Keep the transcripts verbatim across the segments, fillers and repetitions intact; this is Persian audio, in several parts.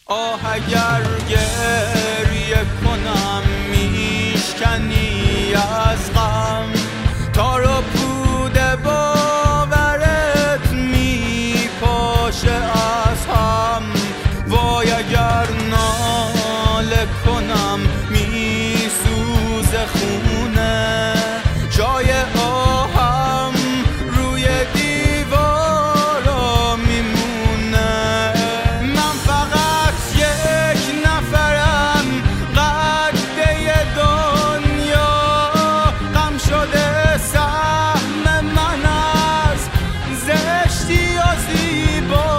آه اگر گریه کنم میشکنی از غم، تار و پود باورت میپاشه از هم. وای اگر ناله کنم میسوزه خونه، جای آهم روی دیوارا میمونه. من فقط یک نفرم قده دنیا، غم شده سهم من از زشتی و زیبا.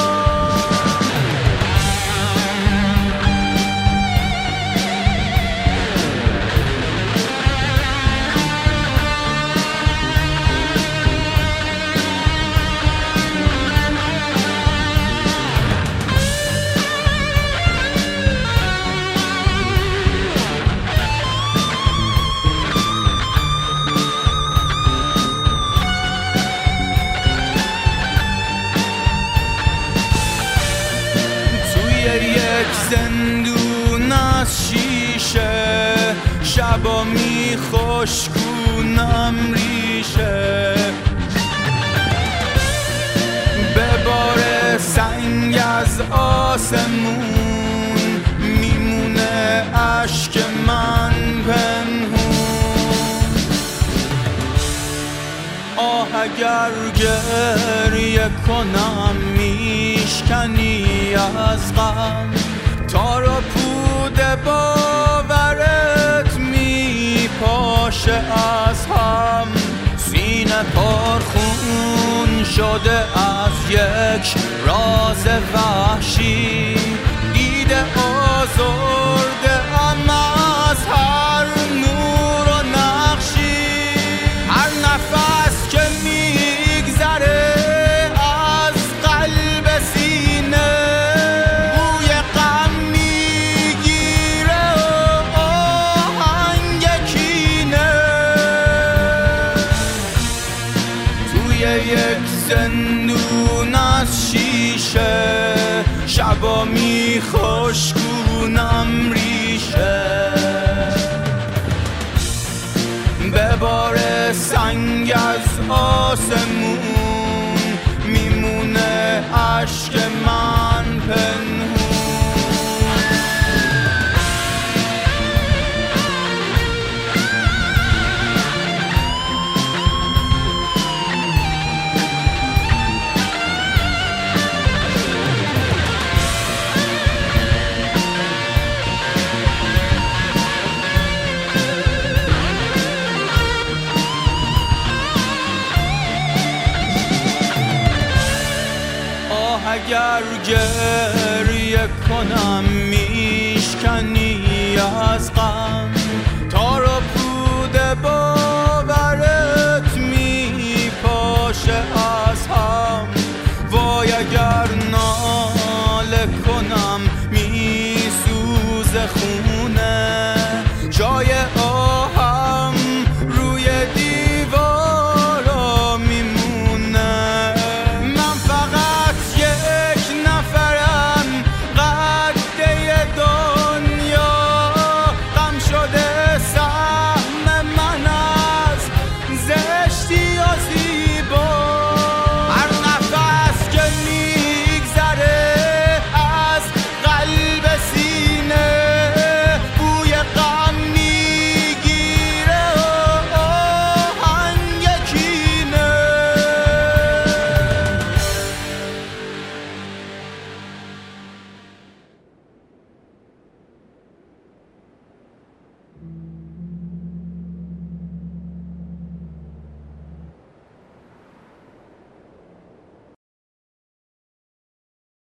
یک زندون از شیشه، شبا می خشکونم ریشه. بباره سنگ از آسمون، میمونه اشک من پنهون. آه اگر گریه کنم میشکنی از غم، تار و پود باورت میپاشه از هم. سینه پرخون شده از یک راز وحشی، دیده آزرده ام از هر نور و نقشی. هر نفس که میگذره از قلب سینه، بوی غم میگیره و آهنگ کینه. توی یک زندون از شیشه، شبا میخشکونم ریشه. بباره سنگ از آسمون، میمونه اشک من پنهون. اگر گریه کنم میشکنی از غم، تار و پود باورت میپاشه